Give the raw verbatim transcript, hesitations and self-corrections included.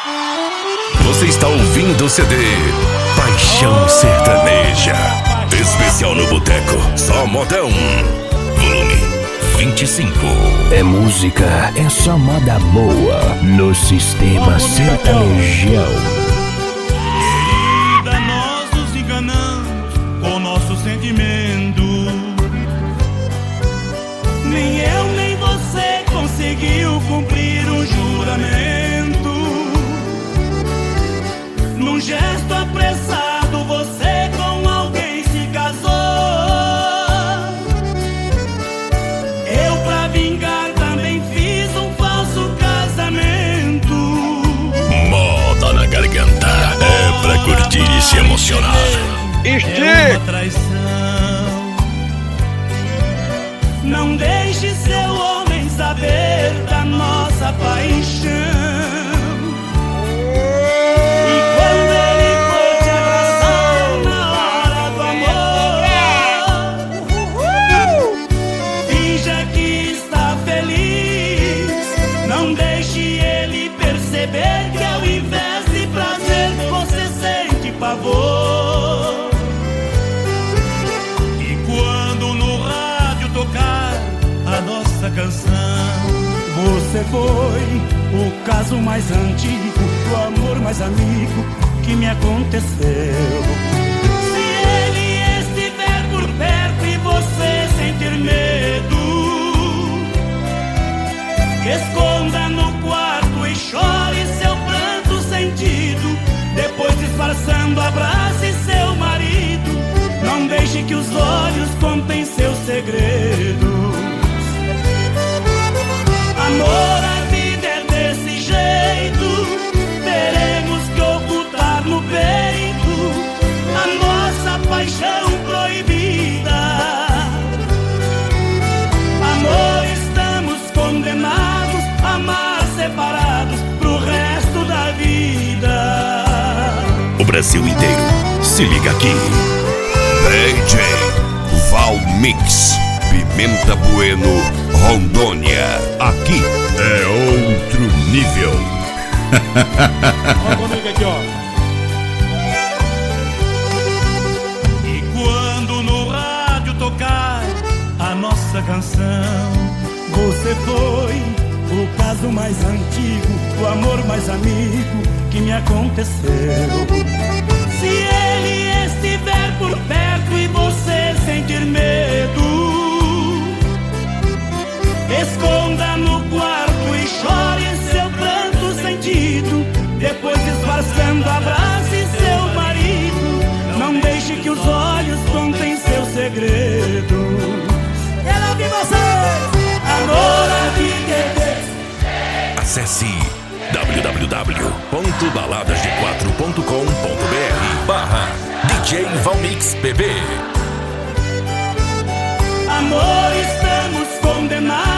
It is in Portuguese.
Você está ouvindo o C D Paixão Sertaneja. Especial no Boteco, só modão. Volume vinte e cinco. É música, é só moda boa no sistema sertanejão. Querida, nós nos enganamos com nosso sentimento. Nem eu nem você conseguiu cumprir um juramento. Num gesto apressado você com alguém se casou. Eu pra vingar também fiz um falso casamento. Moda na garganta, é pra curtir e se emocionar. É uma traição. Não deixe seu homem saber da nossa paixão. Que ao invés de prazer você sente pavor. E quando no rádio tocar a nossa canção, você foi o caso mais antigo, o amor mais amigo que me aconteceu. Se ele estiver por perto e você sentir medo, esconda no quarto e chore seu pranto sentido. Depois disfarçando, abrace seu marido. Não deixe que os olhos contem seus segredos. Amor, a vida é desse jeito. Teremos que ocultar no peito a nossa paixão proibida. Amor, estamos condenados a amar separados pro resto da vida. O Brasil inteiro se liga aqui. D J Valmix, Pimenta Bueno, Rondônia. Aqui é outro nível. Olha comigo aqui, ó. E quando no rádio tocar a nossa canção, você foi o caso mais antigo, o amor mais amigo que me aconteceu. Se ele estiver por perto e você sentir medo, esconda no quarto e chore seu pranto sentido. Depois disfarçando, abrace seu marido. Não deixe que os olhos contem seus segredos. Quero ouvir vocês! Amor, a vida é desse. Acesse w w w ponto baladas g quatro ponto com ponto b r barra D J Valmix B B. Amor, estamos condenados